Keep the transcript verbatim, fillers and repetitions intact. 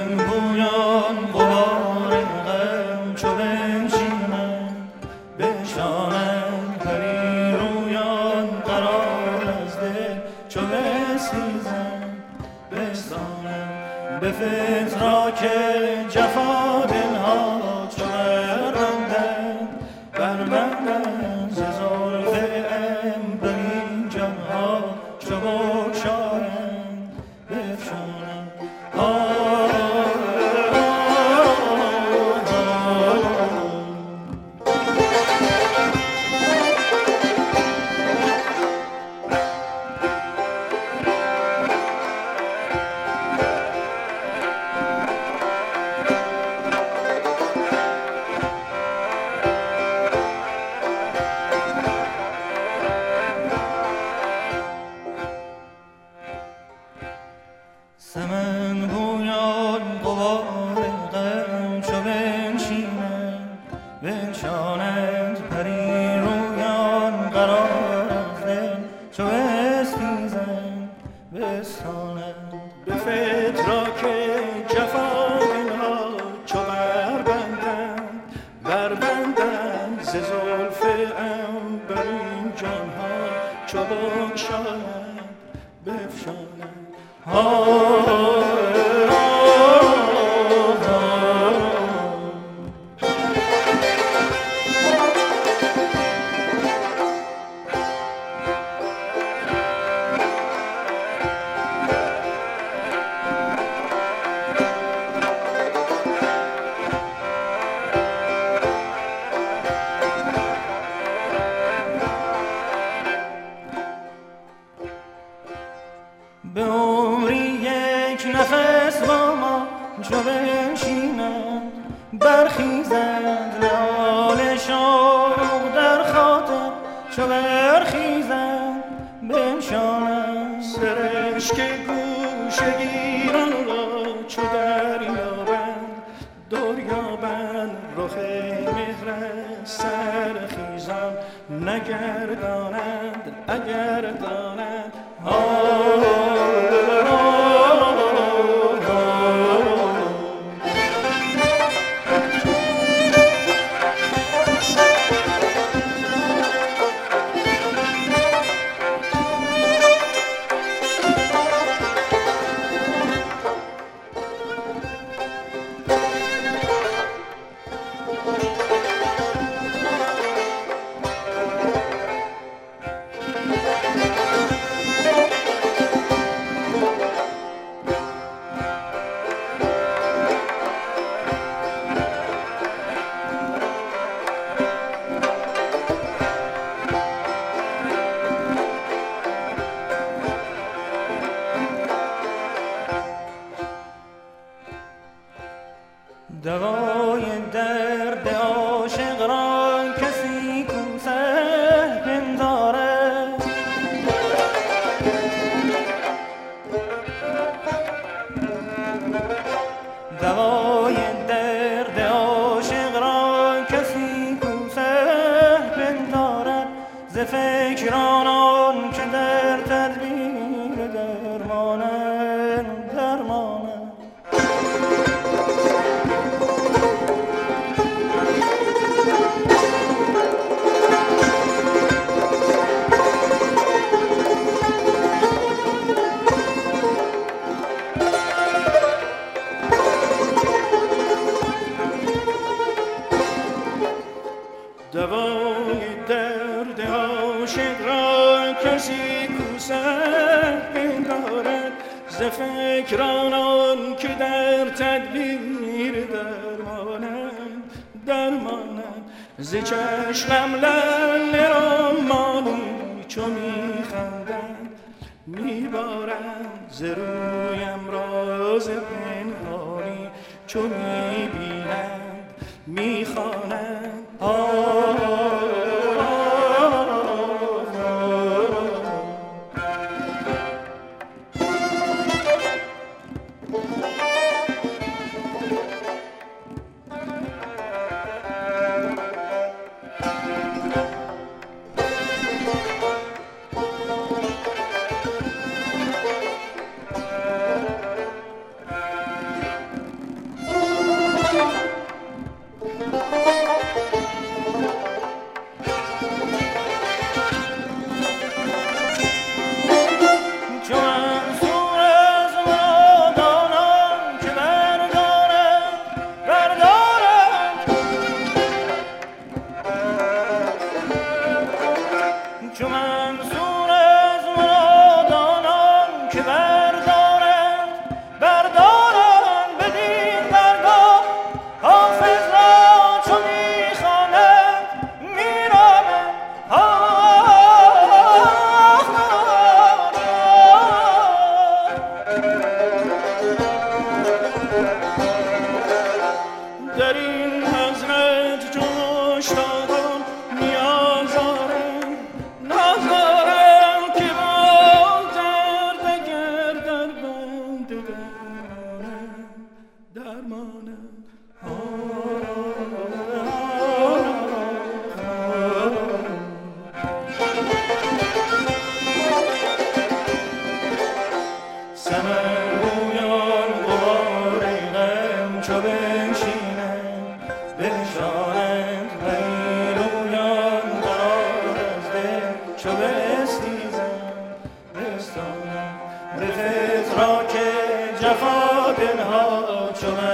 به فتراک جفا دلها چو بربندند بربندند ز زلف عنبرین جانها چو بگشایند بفشانند سمن بویان غبار غم چو بنشینند بنشانند پری رویان قرار از دل چو بستیزند بستانند به فتراک جفا دلها چو بربندند بربندند ز زلف عنبرین جانها چو بگشایند بفشانند به عمری یک نفس با ما چو بنشینند برخیزند لال شوق در خاطر چو برخیزند بنشانند سرشک گوشه گیران را چو دریابند دریابند رخ مهر سرخیزان نگردانند اگر دانند دوای درد عاشق را کسی کو سر پندارد دوای درد عاشق را کسی کو سر پندارد ز فکرانان که در تدبیر درمانند درمانند دوای درد عاشق را کسی کو سر پندارد ز فکرانان که در تدبیر درمانند درمانند ز چشمم لعل رمانی چو میخندند میبارند ز رویم راز پنهانی چو میبینند میخوانند درمانم. سمرگویان غبار غم چو بنشینند بنشانند پیلویان قرار از دل چو بستیزند بستانند به فتراک جفا دلها چو